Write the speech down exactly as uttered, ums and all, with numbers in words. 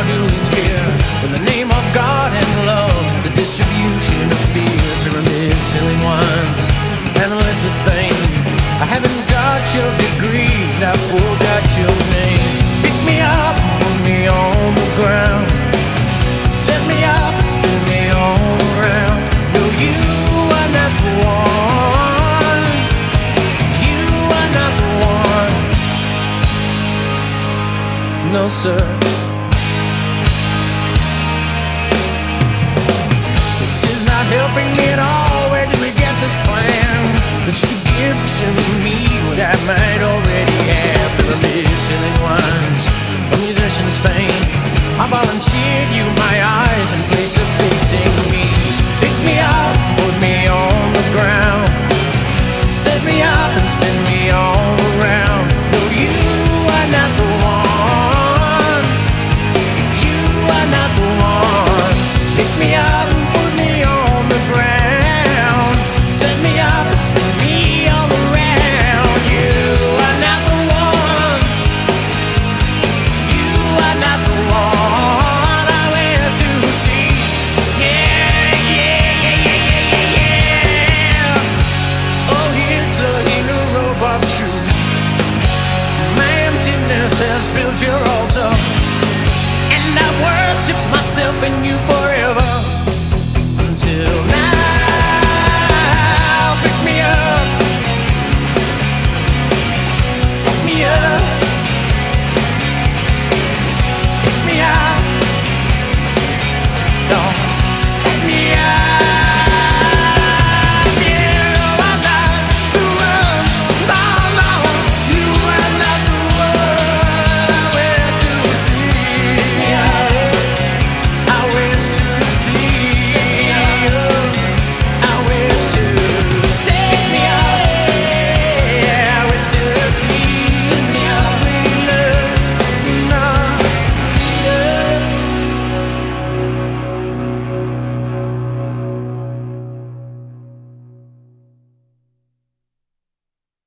doing here? In the name of God and love, the distribution of fear. Pyramid selling ones, analysts with fame. I haven't got your degree, I forgot your name. Pick me up, put me on the ground, set me up and spin me all around. No, you are not the one. You are not the one. No, sir. This is not helping me at all. Where did we get this plan that you could give to me what I might already have? Pyramid selling wines, a musician's fame. I volunteered you my eyes in place of facing me. Pick me up, put me on the ground, set me up and spin me all around. No, you are not the one. You are not the one. Pick me up and put me on the ground, set me up and spin me all around. You are not the one. You are not the one I wish to see. Yeah, yeah, yeah, yeah, yeah, yeah, yeah. Oh, Hitler, in a robot truth. My emptiness has built your altar, and I worshipped myself in you for